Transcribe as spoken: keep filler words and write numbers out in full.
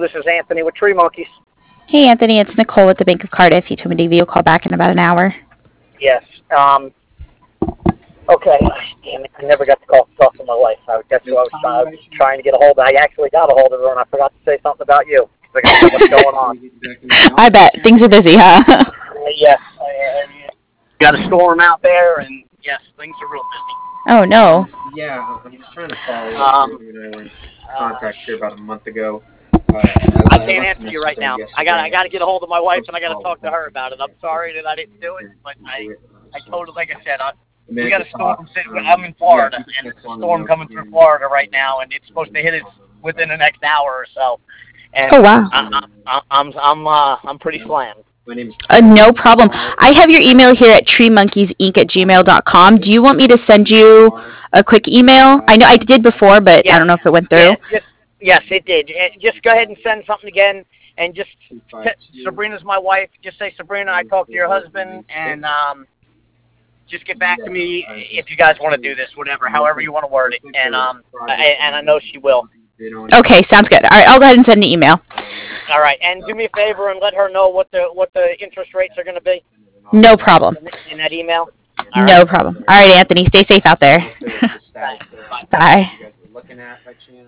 This is Anthony with Tree Monkeys. Hey, Anthony, it's Nicole with the Bank of Cardiff. You told me to give you a call back in about an hour. Yes. Um. Okay. Damn it! I never got to call talk to my wife. I guess who I was, I was trying to get a hold of. I actually got a hold of her, and I forgot to say something about you. I got to know what's going on. I bet things are busy, huh? uh, yes. I, I, got a storm out there, and yes, things are real busy. Oh no. Yeah, I'm just trying to follow up. Um, You and I were in contact here about a month ago. Uh, I can't answer you right now. I got I got to get a hold of my wife, and I got to talk to her about it. I'm sorry that I didn't do it, but I I told her, like I said, I, we got a storm. I'm in Florida, and it's a storm coming through Florida right now, and it's supposed to hit us within the next hour or so. And oh wow. I, I, I'm I'm uh, I'm pretty slammed. Uh, no problem. I have your email here at treemonkeysinc at gmail dot com. Do you want me to send you a quick email? I know I did before, but yes. I don't know if it went through. Yes, just, yes, it did. Just go ahead and send something again, and just t- Sabrina's my wife. Just say, Sabrina, I talked to your husband, and um, just get back to me if you guys want to do this, whatever, however you want to word it, and um, I, and I know she will. Okay, sounds good. All right, I'll go ahead and send an email. All right, and do me a favor and let her know what the what the interest rates are going to be. No problem. In that email. All no right. problem. All right, Anthony, stay safe out there. Bye. Bye.